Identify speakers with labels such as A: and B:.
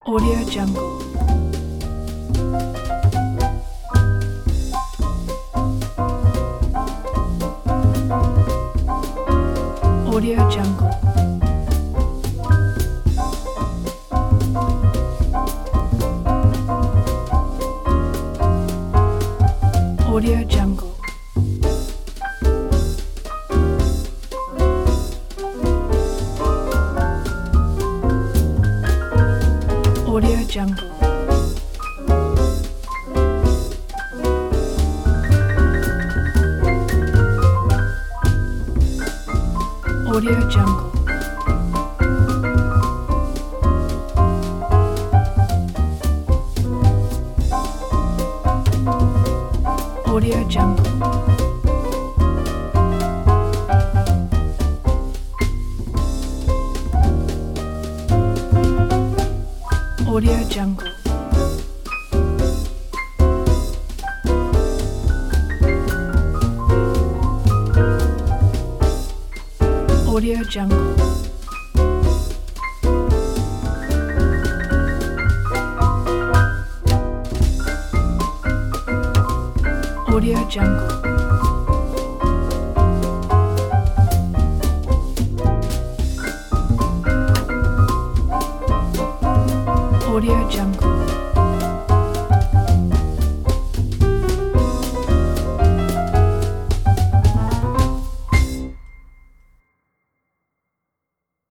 A: Audio Jungle. Audio Jungle. Audio Jungle. Audio Jungle. Audio Jungle. Audio Jungle. Audio Jungle. Audio Jungle. Audio Jungle. Audio Jungle.